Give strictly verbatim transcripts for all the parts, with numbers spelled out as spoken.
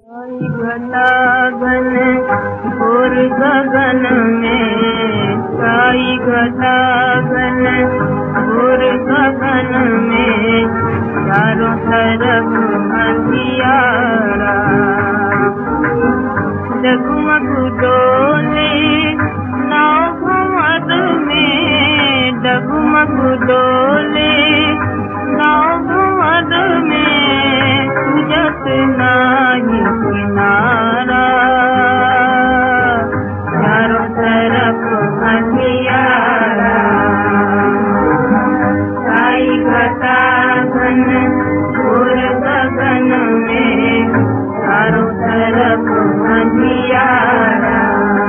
घटा घन घोर गगन में, साई घटा घन घोर गगन में, चारों तरफ अंधियारा। डगमग डोले नाव भंवर में, डगमग डोले नाव भंवर में, तुझत नाही किनारा। चारों तरफ अंधियारा, साई घटा घन घोर गगन में, चारों तरफ अंधियारा।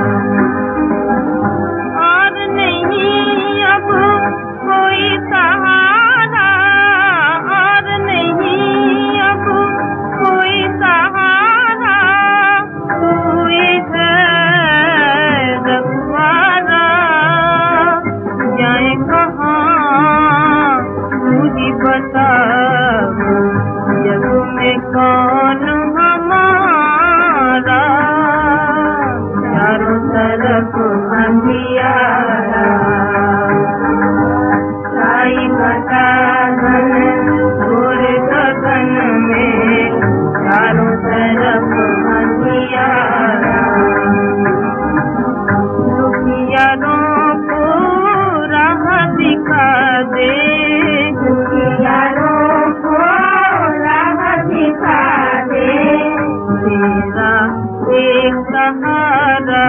और नहीं अब कोई सहारा, और नहीं अब कोई सहारा, कोई है रखवारा। जाए कहाँ मुझे बता, जग में कौन हमारा। चारों तरफ अंधियारा, साई घटा घन घोर गगन में, चारों तरफ अंधियारा। दुखियारों को राह दिखा दे, दुखियारों को राह दिखा दे, तेरा एक सहारा।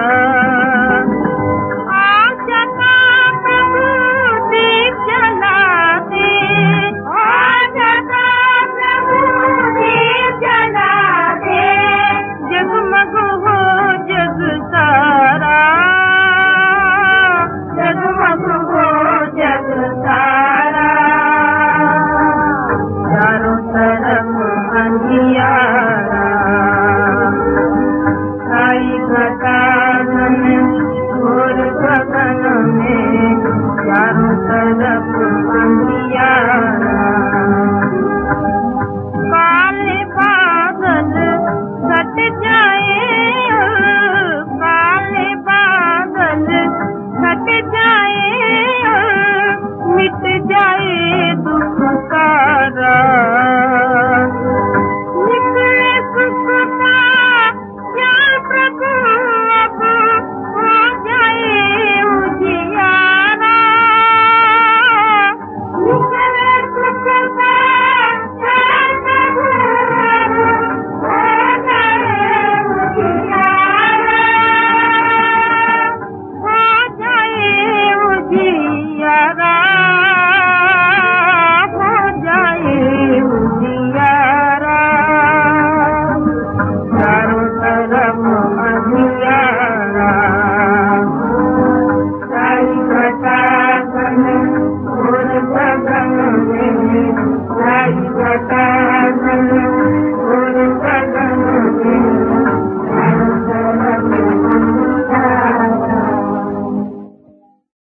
काले बादल सट जाए, काले बादल सट जाए, मिट जाए दुख सारा। निकले सुख का क्या प्रभु, अब हो जाए उजियारा। निकले सुख का क्या प्रभु, अब हो जाए उजियारा, हो जाए उजियारा, हो जाए उजियारा। चारों तरफ अंधियारा, साई घटा घन घोर गगन में, साई घटा